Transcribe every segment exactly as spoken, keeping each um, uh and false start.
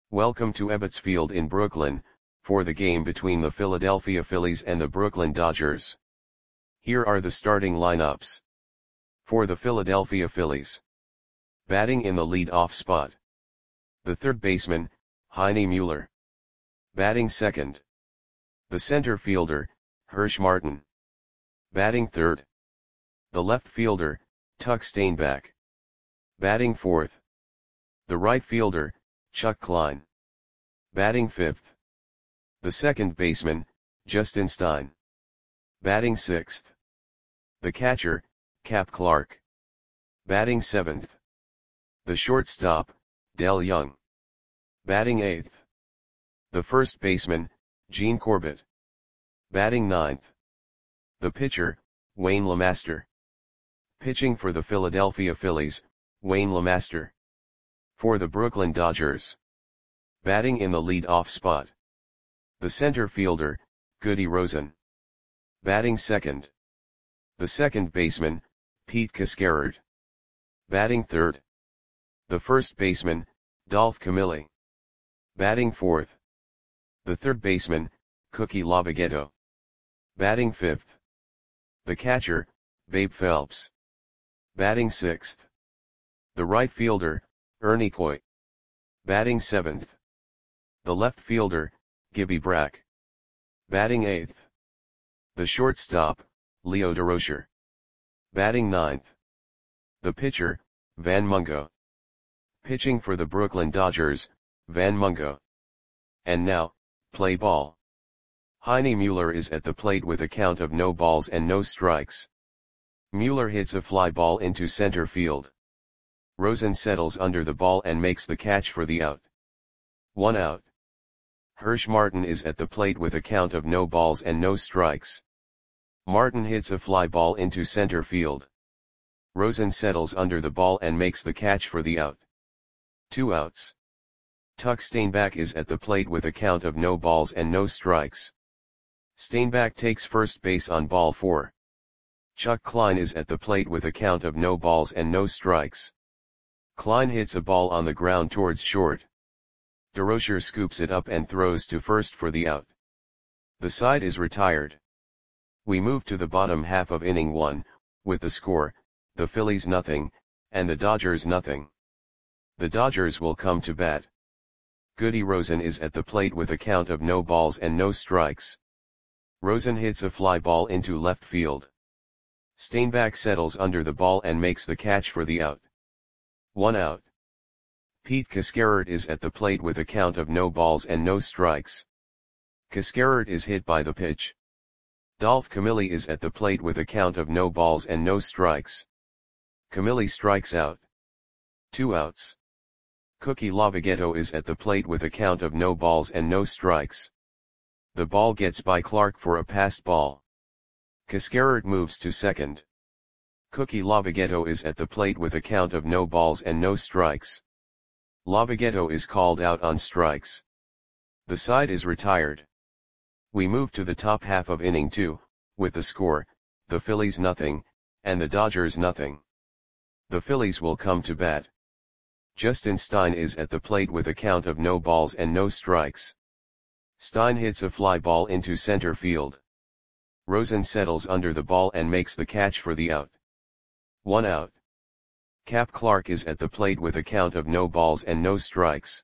Welcome to Ebbets Field in Brooklyn, for the game between the Philadelphia Phillies and the Brooklyn Dodgers. Here are the starting lineups. For the Philadelphia Phillies. Batting in the lead-off spot. The third baseman, Heine Mueller. Batting second. The center fielder, Hirsch Martin. Batting third. The left fielder, Tuck Steinbach. Batting fourth. The right fielder, Chuck Klein. Batting fifth. The second baseman, Justin Stein. Batting sixth. The catcher, Cap Clark. Batting seventh. The shortstop, Dell Young. Batting eighth. The first baseman, Gene Corbett. Batting ninth. The pitcher, Wayne LeMaster. Pitching for the Philadelphia Phillies, Wayne LeMaster. For the Brooklyn Dodgers. Batting in the lead-off spot. The center fielder, Goody Rosen. Batting second. The second baseman, Pete Cascarard. Batting third. The first baseman, Dolph Camilli. Batting fourth. The third baseman, Cookie Lavagetto. Batting fifth. The catcher, Babe Phelps. Batting sixth. The right fielder, Ernie Coy. Batting seventh. The left fielder, Gibby Brack. Batting eighth. The shortstop, Leo Durocher. Batting ninth. The pitcher, Van Mungo. Pitching for the Brooklyn Dodgers, Van Mungo. And now, play ball. Heine Mueller is at the plate with a count of no balls and no strikes. Mueller hits a fly ball into center field. Rosen settles under the ball and makes the catch for the out. One out. Hirsch Martin is at the plate with a count of no balls and no strikes. Martin hits a fly ball into center field. Rosen settles under the ball and makes the catch for the out. Two outs. Tuck Steinbach is at the plate with a count of no balls and no strikes. Steinbach takes first base on ball four. Chuck Klein is at the plate with a count of no balls and no strikes. Klein hits a ball on the ground towards short. Durocher scoops it up and throws to first for the out. The side is retired. We move to the bottom half of inning one, with the score, the Phillies nothing, and the Dodgers nothing. The Dodgers will come to bat. Goody Rosen is at the plate with a count of no balls and no strikes. Rosen hits a fly ball into left field. Steinbach settles under the ball and makes the catch for the out. One out. Pete Cascarard is at the plate with a count of no balls and no strikes. Cascarard is hit by the pitch. Dolph Camilli is at the plate with a count of no balls and no strikes. Camilli strikes out. Two outs. Cookie Lavagetto is at the plate with a count of no balls and no strikes. The ball gets by Clark for a passed ball. Cascarard moves to second. Cookie Lavagetto is at the plate with a count of no balls and no strikes. Lavagetto is called out on strikes. The side is retired. We move to the top half of inning two, with the score, the Phillies nothing, and the Dodgers nothing. The Phillies will come to bat. Justin Stein is at the plate with a count of no balls and no strikes. Stein hits a fly ball into center field. Rosen settles under the ball and makes the catch for the out. One out. Cap Clark is at the plate with a count of no balls and no strikes.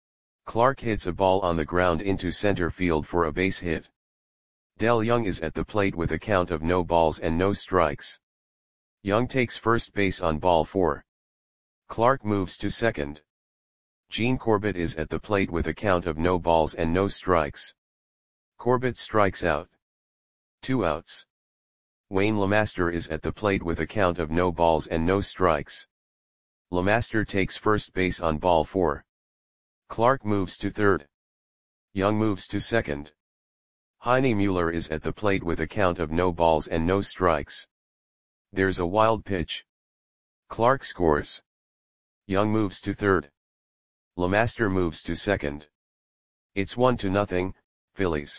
Clark hits a ball on the ground into center field for a base hit. Dell Young is at the plate with a count of no balls and no strikes. Young takes first base on ball four. Clark moves to second. Gene Corbett is at the plate with a count of no balls and no strikes. Corbett strikes out. Two outs. Wayne LeMaster is at the plate with a count of no balls and no strikes. LeMaster takes first base on ball four. Clark moves to third. Young moves to second. Heine Mueller is at the plate with a count of no balls and no strikes. There's a wild pitch. Clark scores. Young moves to third. LeMaster moves to second. It's one to nothing, Phillies.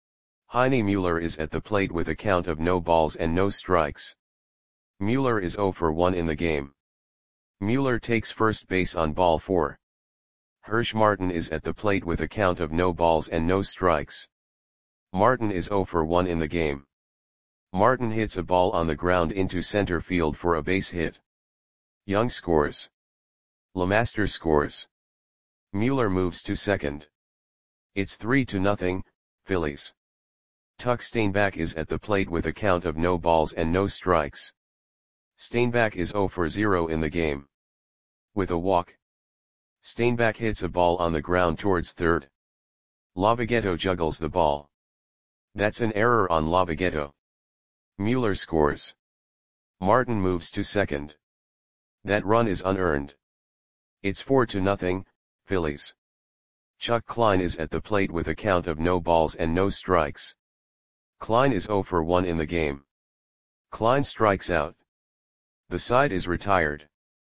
Heine Mueller is at the plate with a count of no balls and no strikes. Mueller is zero for one in the game. Mueller takes first base on ball four. Hirsch Martin is at the plate with a count of no balls and no strikes. Martin is zero for one in the game. Martin hits a ball on the ground into center field for a base hit. Young scores. LeMaster scores. Mueller moves to second. It's three to nothing, Phillies. Tuck Steinbach is at the plate with a count of no balls and no strikes. Steinbach is zero for zero in the game. With a walk, Steinbach hits a ball on the ground towards third. Lavogetto juggles the ball. That's an error on Lavogetto. Mueller scores. Martin moves to second. That run is unearned. It's four to nothing, Phillies. Chuck Klein is at the plate with a count of no balls and no strikes. Klein is zero for one in the game. Klein strikes out. The side is retired.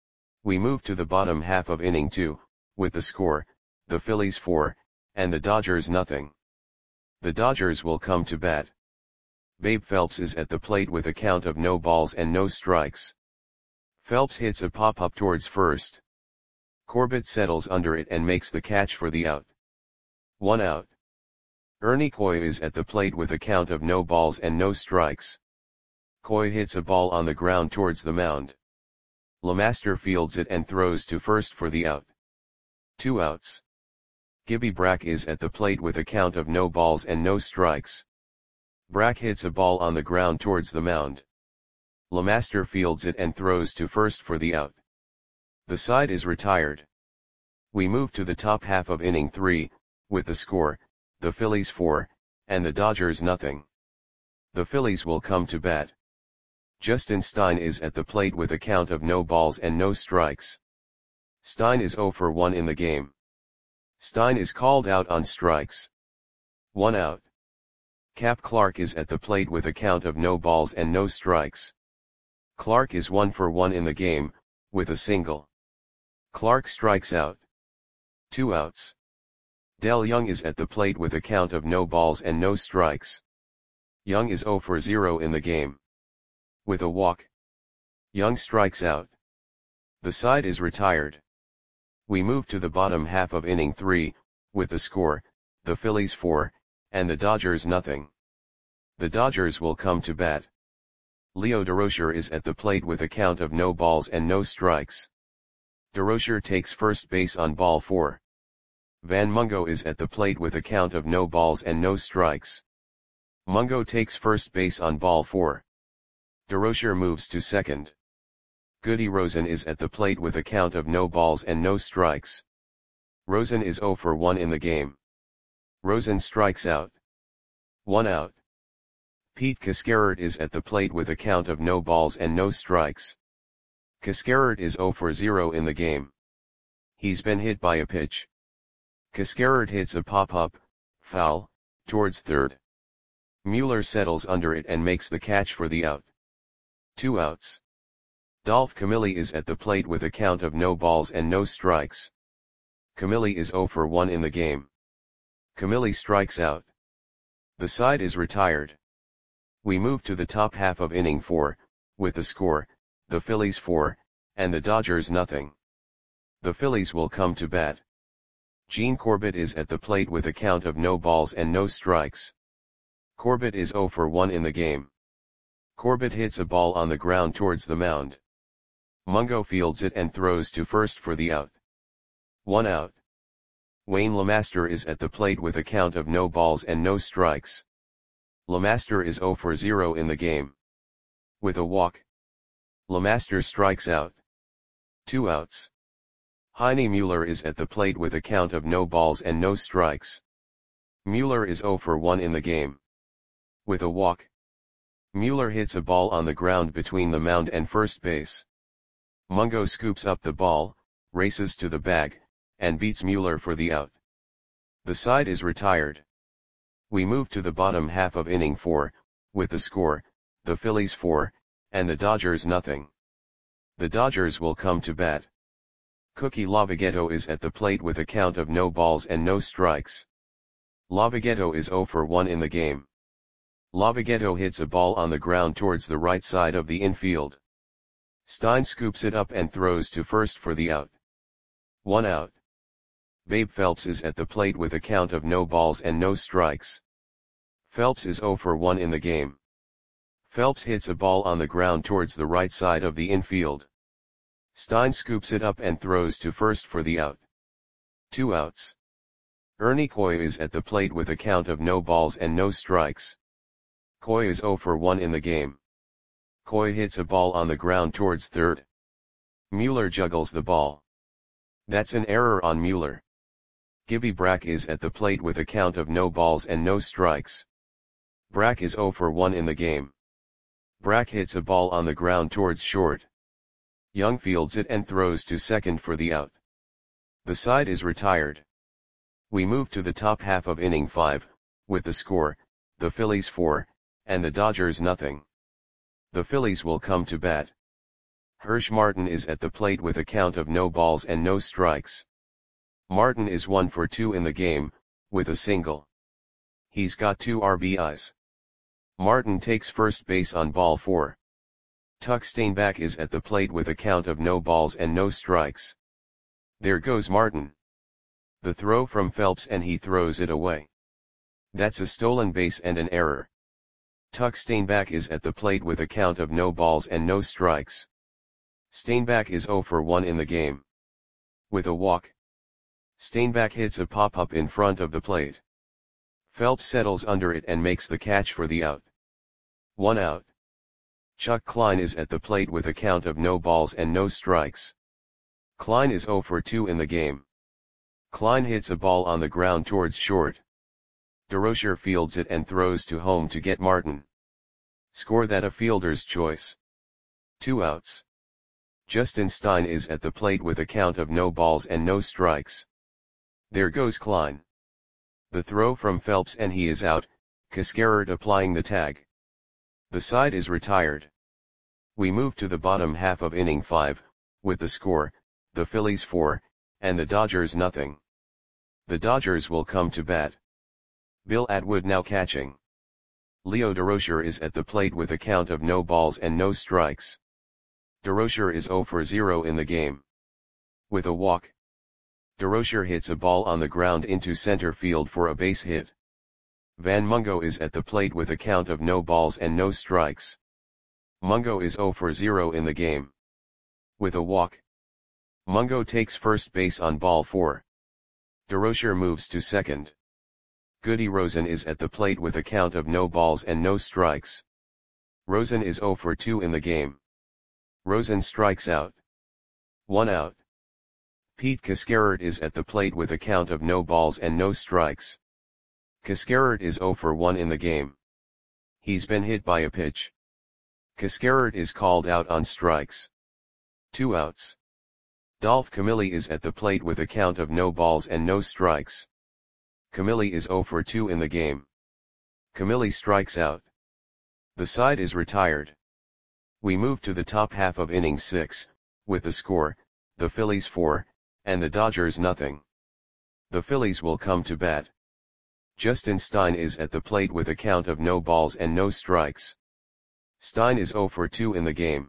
We move to the bottom half of inning two, with the score, the Phillies four, and the Dodgers nothing. The Dodgers will come to bat. Babe Phelps is at the plate with a count of no balls and no strikes. Phelps hits a pop-up towards first. Corbett settles under it and makes the catch for the out. One out. Ernie Coy is at the plate with a count of no balls and no strikes. Coy hits a ball on the ground towards the mound. LeMaster fields it and throws to first for the out. Two outs. Gibby Brack is at the plate with a count of no balls and no strikes. Brack hits a ball on the ground towards the mound. LeMaster fields it and throws to first for the out. The side is retired. We move to the top half of inning three, with the score, the Phillies four, and the Dodgers nothing. The Phillies will come to bat. Justin Stein is at the plate with a count of no balls and no strikes. Stein is zero for one in the game. Stein is called out on strikes. One out. Cap Clark is at the plate with a count of no balls and no strikes. Clark is one for one in the game, with a single. Clark strikes out. Two outs. Del Young is at the plate with a count of no balls and no strikes. Young is zero for zero in the game. With a walk, Young strikes out. The side is retired. We move to the bottom half of inning three, with the score, the Phillies four, and the Dodgers nothing. The Dodgers will come to bat. Leo Durocher is at the plate with a count of no balls and no strikes. Durocher takes first base on ball four. Van Mungo is at the plate with a count of no balls and no strikes. Mungo takes first base on ball four. Durocher moves to second. Goody Rosen is at the plate with a count of no balls and no strikes. Rosen is zero for one in the game. Rosen strikes out. One out. Pete Cascarert is at the plate with a count of no balls and no strikes. Cascarert is zero for zero in the game. He's been hit by a pitch. Cascarert hits a pop-up, foul, towards third. Mueller settles under it and makes the catch for the out. Two outs. Dolph Camilli is at the plate with a count of no balls and no strikes. Camilli is zero for one in the game. Camilli strikes out. The side is retired. We move to the top half of inning four, with the score, the Phillies four, and the Dodgers nothing. The Phillies will come to bat. Gene Corbett is at the plate with a count of no balls and no strikes. Corbett is zero for one in the game. Corbett hits a ball on the ground towards the mound. Mungo fields it and throws to first for the out. One out. Wayne LeMaster is at the plate with a count of no balls and no strikes. LeMaster is zero for zero in the game. With a walk, LeMaster strikes out. Two outs. Heine Mueller is at the plate with a count of no balls and no strikes. Mueller is zero for one in the game. With a walk, Mueller hits a ball on the ground between the mound and first base. Mungo scoops up the ball, races to the bag, and beats Mueller for the out. The side is retired. We move to the bottom half of inning four, with the score, the Phillies four, and the Dodgers nothing. The Dodgers will come to bat. Cookie Lavogetto is at the plate with a count of no balls and no strikes. Lavogetto is zero for one in the game. Lavogetto hits a ball on the ground towards the right side of the infield. Stein scoops it up and throws to first for the out. One out. Babe Phelps is at the plate with a count of no balls and no strikes. Phelps is zero for one in the game. Phelps hits a ball on the ground towards the right side of the infield. Stein scoops it up and throws to first for the out. Two outs. Ernie Coy is at the plate with a count of no balls and no strikes. Coy is zero for one in the game. Coy hits a ball on the ground towards third. Mueller juggles the ball. That's an error on Mueller. Gibby Brack is at the plate with a count of no balls and no strikes. Brack is zero for one in the game. Brack hits a ball on the ground towards short. Young fields it and throws to second for the out. The side is retired. We move to the top half of inning five, with the score, the Phillies four, and the Dodgers nothing. The Phillies will come to bat. Hirsch Martin is at the plate with a count of no balls and no strikes. Martin is one for two in the game, with a single. He's got two R B Is. Martin takes first base on ball four. Tuck Steinbach is at the plate with a count of no balls and no strikes. There goes Martin. The throw from Phelps and he throws it away. That's a stolen base and an error. Tuck Steinbach is at the plate with a count of no balls and no strikes. Steinbach is zero for one in the game. With a walk. Steinbach hits a pop-up in front of the plate. Phelps settles under it and makes the catch for the out. One out. Chuck Klein is at the plate with a count of no balls and no strikes. Klein is zero for two in the game. Klein hits a ball on the ground towards short. DeRocher fields it and throws to home to get Martin. Score that a fielder's choice. Two outs. Justin Stein is at the plate with a count of no balls and no strikes. There goes Klein. The throw from Phelps and he is out, Cascarard applying the tag. The side is retired. We move to the bottom half of inning five, with the score, the Phillies four, and the Dodgers nothing. The Dodgers will come to bat. Bill Atwood now catching. Leo DeRocher is at the plate with a count of no balls and no strikes. DeRocher is zero for zero in the game. With a walk. DeRocher hits a ball on the ground into center field for a base hit. Van Mungo is at the plate with a count of no balls and no strikes. Mungo is zero for zero in the game. With a walk. Mungo takes first base on ball four. DeRocher moves to second. Goody Rosen is at the plate with a count of no balls and no strikes. Rosen is zero for two in the game. Rosen strikes out. One out. Pete Cascarard is at the plate with a count of no balls and no strikes. Cascarard is zero for one in the game. He's been hit by a pitch. Cascarard is called out on strikes. Two outs. Dolph Camilli is at the plate with a count of no balls and no strikes. Camilli is zero for two in the game. Camilli strikes out. The side is retired. We move to the top half of inning six, with the score, the Phillies four, and the Dodgers nothing. The Phillies will come to bat. Justin Stein is at the plate with a count of no balls and no strikes. Stein is zero for two in the game.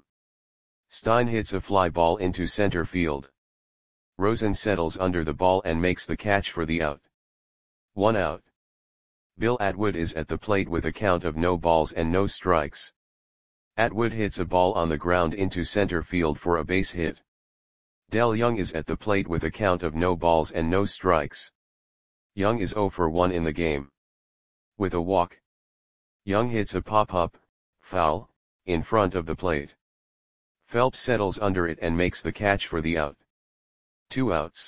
Stein hits a fly ball into center field. Rosen settles under the ball and makes the catch for the out. One out. Bill Atwood is at the plate with a count of no balls and no strikes. Atwood hits a ball on the ground into center field for a base hit. Del Young is at the plate with a count of no balls and no strikes. Young is zero for one in the game. With a walk. Young hits a pop-up, foul, in front of the plate. Phelps settles under it and makes the catch for the out. Two outs.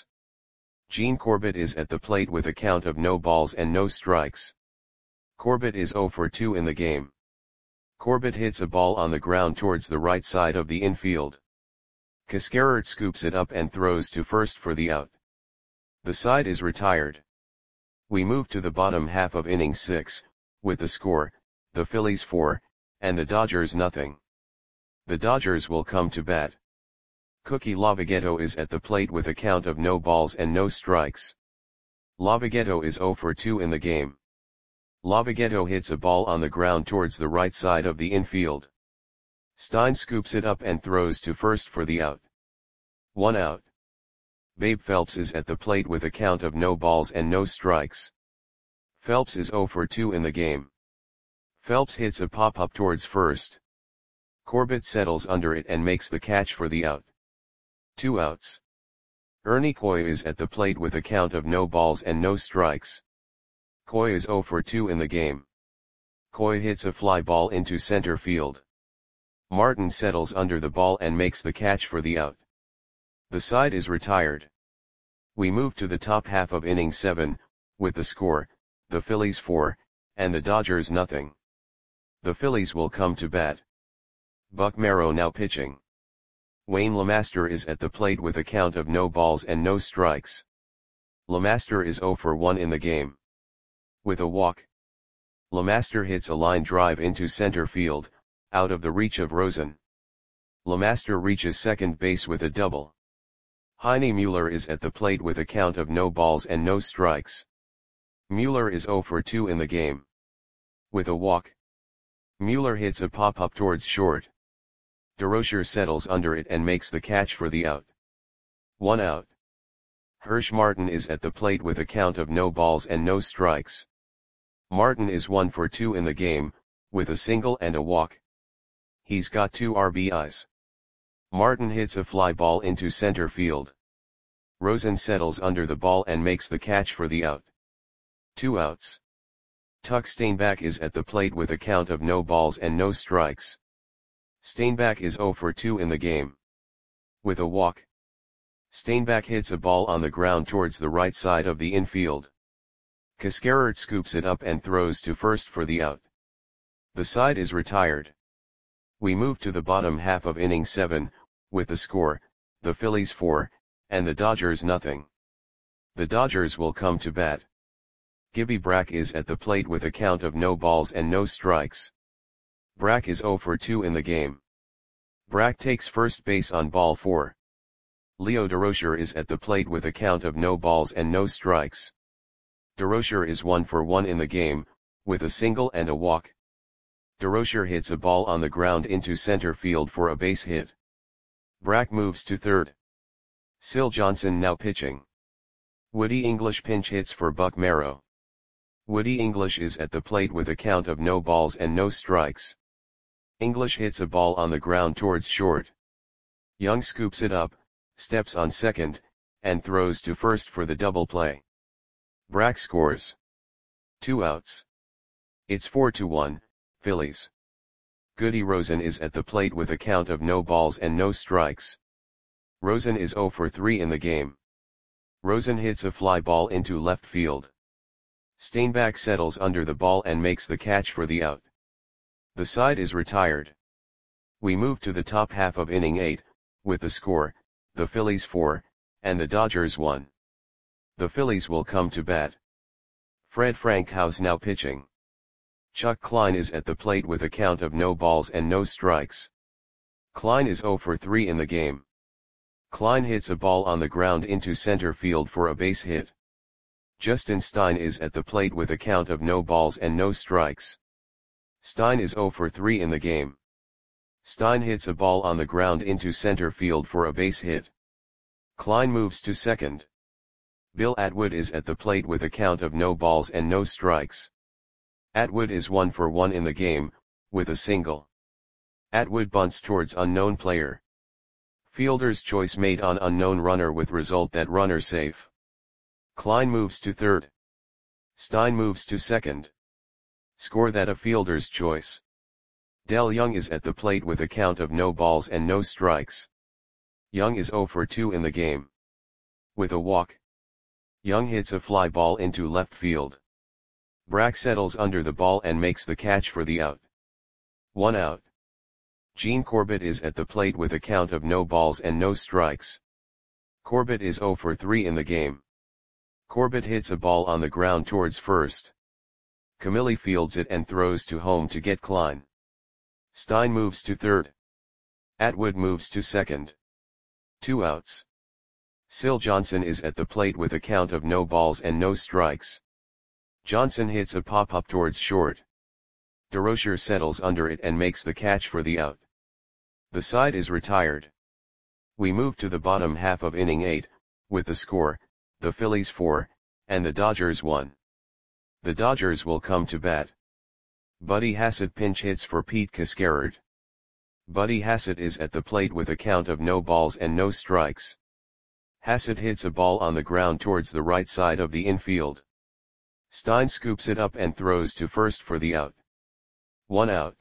Gene Corbett is at the plate with a count of no balls and no strikes. Corbett is zero for two in the game. Corbett hits a ball on the ground towards the right side of the infield. Cascarard scoops it up and throws to first for the out. The side is retired. We move to the bottom half of inning six, with the score, the Phillies four, and the Dodgers nothing. The Dodgers will come to bat. Cookie Lavagetto is at the plate with a count of no balls and no strikes. Lavagetto is zero for two in the game. Lavagetto hits a ball on the ground towards the right side of the infield. Stein scoops it up and throws to first for the out. One out. Babe Phelps is at the plate with a count of no balls and no strikes. Phelps is oh for two in the game. Phelps hits a pop-up towards first. Corbett settles under it and makes the catch for the out. Two outs. Ernie Coy is at the plate with a count of no balls and no strikes. Coy is oh for two in the game. Coy hits a fly ball into center field. Martin settles under the ball and makes the catch for the out. The side is retired. We move to the top half of inning seven, with the score, the Phillies four, and the Dodgers nothing. The Phillies will come to bat. Buck Merrow now pitching. Wayne LeMaster is at the plate with a count of no balls and no strikes. LeMaster is oh for one in the game. With a walk. LeMaster hits a line drive into center field, out of the reach of Rosen. LeMaster reaches second base with a double. Heine Mueller is at the plate with a count of no balls and no strikes. Mueller is oh for two in the game. With a walk. Mueller hits a pop-up towards short. DeRocher settles under it and makes the catch for the out. One out. Hirsch Martin is at the plate with a count of no balls and no strikes. Martin is one for two in the game, with a single and a walk. He's got two R B Is. Martin hits a fly ball into center field. Rosen settles under the ball and makes the catch for the out. Two outs. Tuck Steinbach is at the plate with a count of no balls and no strikes. Steinbach is oh for two in the game. With a walk. Steinbach hits a ball on the ground towards the right side of the infield. Cascarert scoops it up and throws to first for the out. The side is retired. We move to the bottom half of inning seven, with the score, the Phillies four, and the Dodgers nothing. The Dodgers will come to bat. Gibby Brack is at the plate with a count of no balls and no strikes. Brack is oh for two in the game. Brack takes first base on ball four. Leo DeRocher is at the plate with a count of no balls and no strikes. DeRocher is one for one in the game, with a single and a walk. DeRocher hits a ball on the ground into center field for a base hit. Brack moves to third. Syl Johnson now pitching. Woody English pinch hits for Buck Merrow. Woody English is at the plate with a count of no balls and no strikes. English hits a ball on the ground towards short. Young scoops it up, steps on second, and throws to first for the double play. Brack scores. Two outs. It's four to one, Phillies. Goody Rosen is at the plate with a count of no balls and no strikes. Rosen is oh for three in the game. Rosen hits a fly ball into left field. Steinbach settles under the ball and makes the catch for the out. The side is retired. We move to the top half of inning eight, with the score, the Phillies four, and the Dodgers one. The Phillies will come to bat. Fred Frankhouse now pitching. Chuck Klein is at the plate with a count of no balls and no strikes. Klein is oh for three in the game. Klein hits a ball on the ground into center field for a base hit. Justin Stein is at the plate with a count of no balls and no strikes. Stein is oh for three in the game. Stein hits a ball on the ground into center field for a base hit. Klein moves to second. Bill Atwood is at the plate with a count of no balls and no strikes. Atwood is one for one in the game, with a single. Atwood bunts towards unknown player. Fielder's choice made on unknown runner with result that runner safe. Klein moves to third. Stein moves to second. Score that a fielder's choice. Del Young is at the plate with a count of no balls and no strikes. Young is oh for two in the game. With a walk. Young hits a fly ball into left field. Brack settles under the ball and makes the catch for the out. One out. Gene Corbett is at the plate with a count of no balls and no strikes. Corbett is oh for three in the game. Corbett hits a ball on the ground towards first. Camilli fields it and throws to home to get Klein. Stein moves to third. Atwood moves to second. Two outs. Syl Johnson is at the plate with a count of no balls and no strikes. Johnson hits a pop-up towards short. DeRocher settles under it and makes the catch for the out. The side is retired. We move to the bottom half of inning eight, with the score, the Phillies four, and the Dodgers one. The Dodgers will come to bat. Buddy Hassett pinch hits for Pete Cascarard. Buddy Hassett is at the plate with a count of no balls and no strikes. Hassett hits a ball on the ground towards the right side of the infield. Stein scoops it up and throws to first for the out. One out.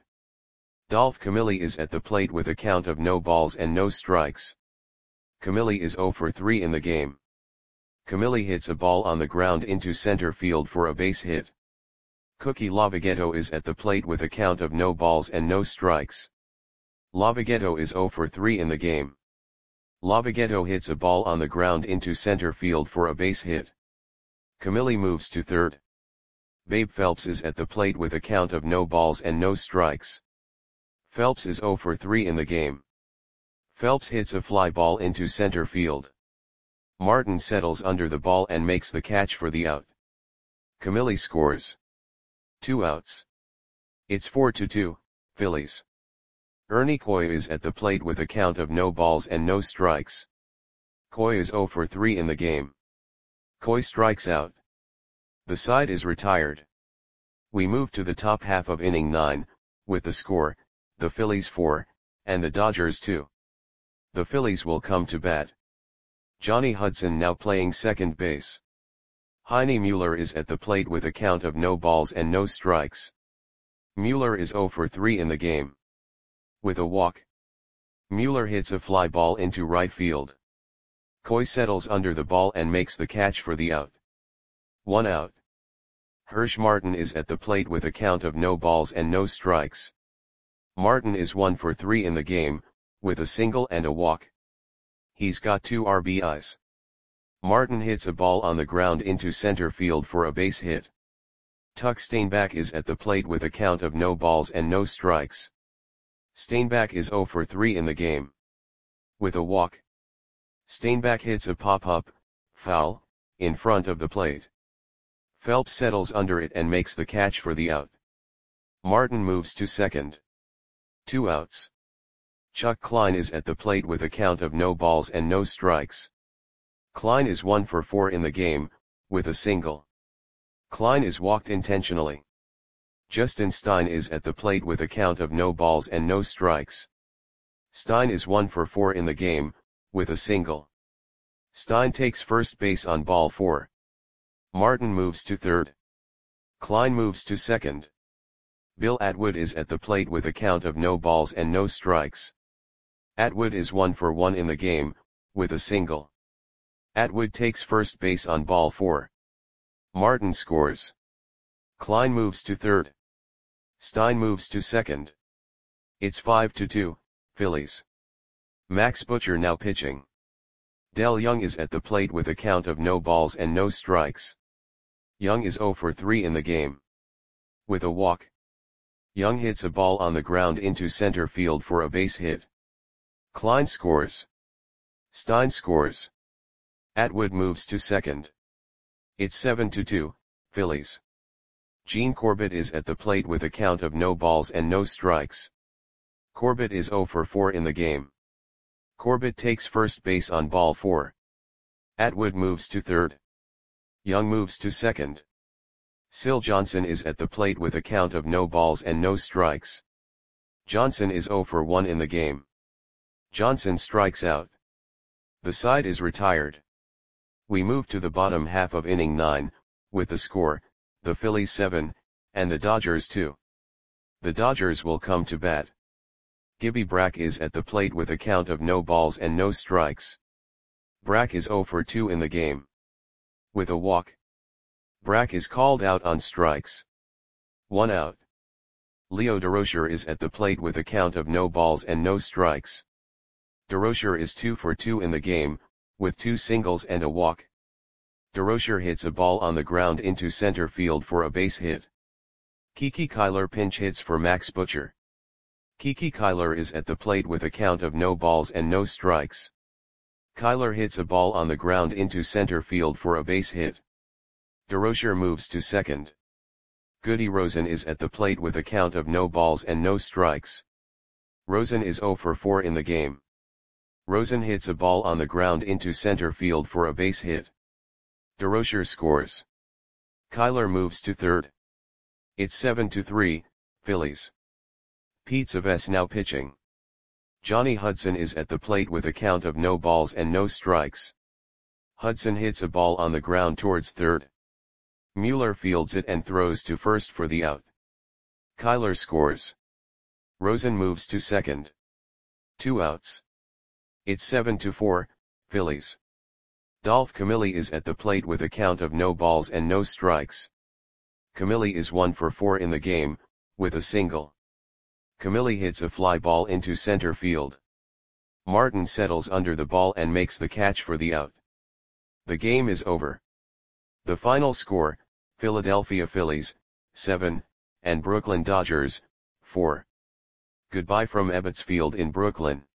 Dolph Camilli is at the plate with a count of no balls and no strikes. Camilli is zero for three in the game. Camilli hits a ball on the ground into center field for a base hit. Cookie Lavagetto is at the plate with a count of no balls and no strikes. Lavagetto is zero for three in the game. Lavagetto hits a ball on the ground into center field for a base hit. Camilli moves to third. Babe Phelps is at the plate with a count of no balls and no strikes. Phelps is zero for three in the game. Phelps hits a fly ball into center field. Martin settles under the ball and makes the catch for the out. Camilli scores. Two outs. It's four to two, Phillies. Ernie Coy is at the plate with a count of no balls and no strikes. Coy is zero for three in the game. Coy strikes out. The side is retired. We move to the top half of inning nine, with the score, the Phillies four, and the Dodgers two. The Phillies will come to bat. Johnny Hudson now playing second base. Heine Mueller is at the plate with a count of no balls and no strikes. Mueller is zero for three in the game. With a walk. Mueller hits a fly ball into right field. Coy settles under the ball and makes the catch for the out. One out. Hirsch Martin is at the plate with a count of no balls and no strikes. Martin is one for three in the game, with a single and a walk. He's got two R B Is. Martin hits a ball on the ground into center field for a base hit. Tuck Steinbach is at the plate with a count of no balls and no strikes. Steinbach is zero for three in the game. With a walk. Steinbach hits a pop-up, foul, in front of the plate. Phelps settles under it and makes the catch for the out. Martin moves to second. Two outs. Chuck Klein is at the plate with a count of no balls and no strikes. Klein is one for four in the game, with a single. Klein is walked intentionally. Justin Stein is at the plate with a count of no balls and no strikes. Stein is one for four in the game, with a single. Stein takes first base on ball four. Martin moves to third. Klein moves to second. Bill Atwood is at the plate with a count of no balls and no strikes. Atwood is one for one in the game, with a single. Atwood takes first base on ball four. Martin scores. Klein moves to third. Stein moves to second. It's five to two, Phillies. Max Butcher now pitching. Del Young is at the plate with a count of no balls and no strikes. Young is zero for three in the game. With a walk. Young hits a ball on the ground into center field for a base hit. Klein scores. Stein scores. Atwood moves to second. It's seven to two, Phillies. Gene Corbett is at the plate with a count of no balls and no strikes. Corbett is zero for four in the game. Corbett takes first base on ball four. Atwood moves to third. Young moves to second. Sil Johnson is at the plate with a count of no balls and no strikes. Johnson is zero for one in the game. Johnson strikes out. The side is retired. We move to the bottom half of inning nine, with the score, the Phillies seven, and the Dodgers two. The Dodgers will come to bat. Gibby Brack is at the plate with a count of no balls and no strikes. Brack is zero for two in the game. With a walk. Brack is called out on strikes. One out. Leo Durocher is at the plate with a count of no balls and no strikes. Durocher is two for two in the game, with two singles and a walk. Durocher hits a ball on the ground into center field for a base hit. Kiki Kyler pinch hits for Max Butcher. Kiki Kyler is at the plate with a count of no balls and no strikes. Kyler hits a ball on the ground into center field for a base hit. Durocher moves to second. Goody Rosen is at the plate with a count of no balls and no strikes. Rosen is zero for four in the game. Rosen hits a ball on the ground into center field for a base hit. DeRocher scores. Kyler moves to third. It's seven to three, Phillies. Pete Savess now pitching. Johnny Hudson is at the plate with a count of no balls and no strikes. Hudson hits a ball on the ground towards third. Mueller fields it and throws to first for the out. Kyler scores. Rosen moves to second. Two outs. It's seven to four, Phillies. Dolph Camilli is at the plate with a count of no balls and no strikes. Camilli is one for four in the game, with a single. Camilli hits a fly ball into center field. Martin settles under the ball and makes the catch for the out. The game is over. The final score, Philadelphia Phillies, seven, and Brooklyn Dodgers, four. Goodbye from Ebbets Field in Brooklyn.